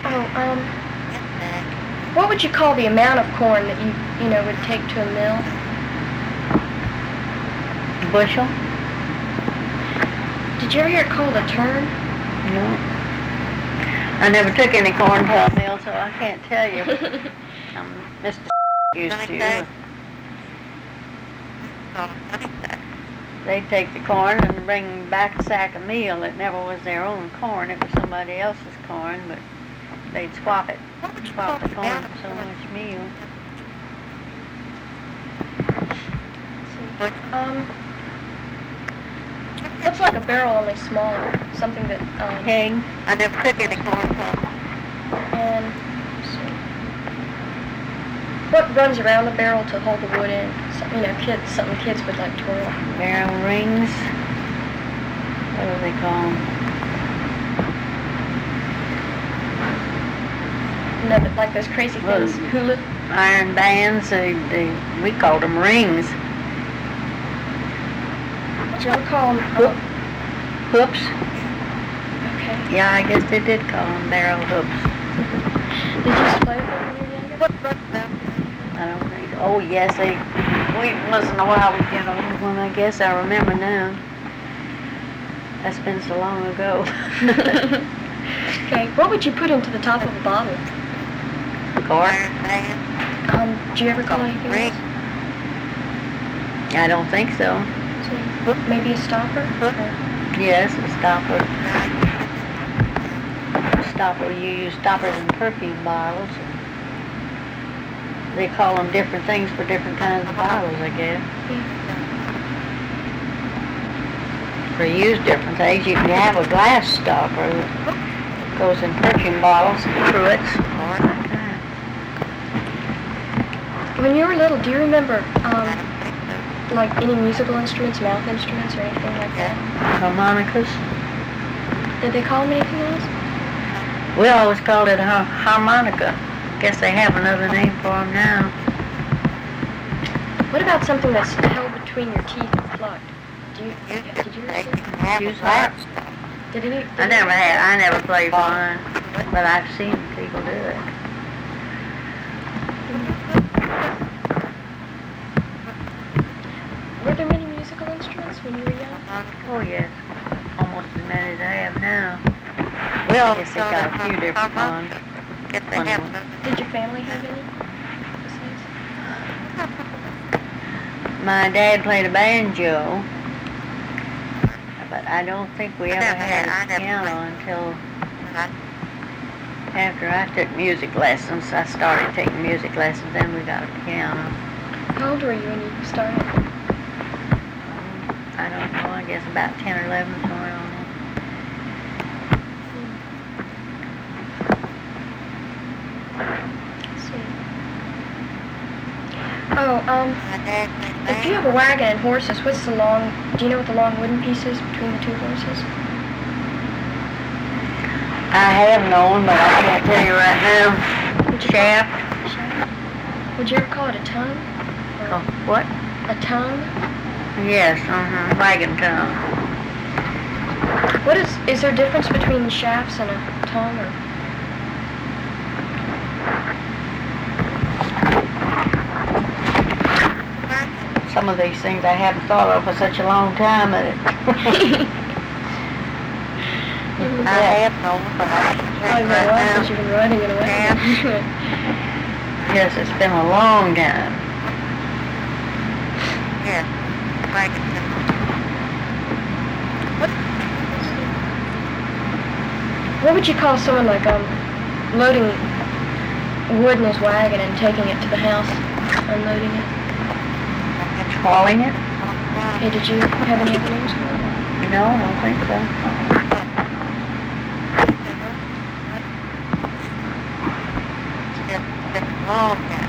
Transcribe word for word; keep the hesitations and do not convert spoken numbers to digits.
Oh, um, what would you call the amount of corn that you, you know, would take to a mill? Bushel? Did you ever hear it called a turn? No. I never took any corn to a mill, so I can't tell you. um, Mister used to. They'd take the corn and bring back a sack of meal. It never was their own corn. It was somebody else's corn, but they'd swap it. Swap the corn for so much meal. Um, looks like a barrel, only smaller. Something that, um... Keg. I never took any corn from. And, let's see. What runs around the barrel to hold the wood in? Some, you know, kids, something kids would like to twirl. Barrel rings. What do they call them? No, but like those crazy things. Well, Hula. Iron bands. They, they, we called them rings. Did you ever call them? Hoop. Hoops. Okay. Yeah, I guess they did call them barrel hoops. Did you used to play with them when you were younger? What broke them? I don't think. Oh yes, they. We once in a while we get over one. I guess I remember now. That's been so long ago. Okay. What would you put into the top of a bottle? Cork. Um, did you ever call anything else? I don't think so. So, maybe a stopper? Or? Yes, a stopper. A stopper. You use stoppers in perfume bottles. They call them different things for different kinds of bottles, I guess. Yeah. They use different things. You can have a glass stopper that goes in perfume bottles and cruets. When you were little, do you remember, um, like any musical instruments, mouth instruments, or anything like that? Harmonicas. Did they call them anything else? We always called it a har- harmonica. Guess they have another name for them now. What about something that's held between your teeth and plucked? Do you, did you ever see? Use that. Did any? Did I never had. I never played one, but I've seen people do it. Were there many musical instruments when you were young? Oh yes, almost as many as I have now. Well, I guess they got a few different ones. Funny ones. Did your family have any? Besides? My dad played a banjo, but I don't think we ever had a piano until after I took music lessons. I started taking music lessons, then we got a piano. How old were you when you started? I don't know, I guess about ten or eleven, somewhere on there. Let's see. Oh, um, if you have a wagon and horses, what's the long, do you know what the long wooden piece is between the two horses? I have known, but I can't tell you right now. Would you Shaft. Call, shaft? Would you ever call it a tongue? Or Oh, what? a tongue? Yes, uh-huh, wagon tongue. What is, is there a difference between shafts and a tongue, or? Some of these things I haven't thought of for such a long time that it... I have known, but I Oh, you know what, because you've been riding it away. Yes, it's been a long time. Yeah, wagon tongue. What would you call someone like um loading wood in his wagon and taking it to the house, unloading it? Hauling it? Hey, did you have any other names for it? No, I don't think so. Oh, okay.